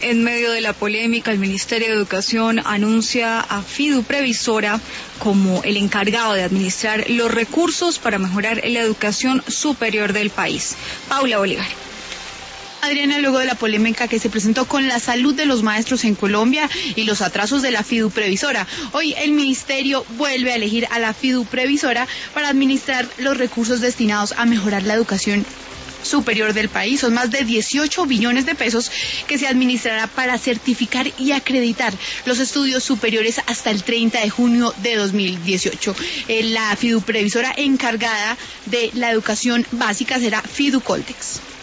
En medio de la polémica, el Ministerio de Educación anuncia a Fidu Previsora como el encargado de administrar los recursos para mejorar la educación superior del país. Paula Bolívar. Adriana, luego de la polémica que se presentó con la salud de los maestros en Colombia y los atrasos de la Fidu Previsora, hoy el ministerio vuelve a elegir a la Fidu Previsora para administrar los recursos destinados a mejorar la educación superior del país. Son más de 18 billones de pesos que se administrará para certificar y acreditar los estudios superiores hasta el 30 de junio de 2018. La Fidu Previsora encargada de la educación básica será Fidu Coltex.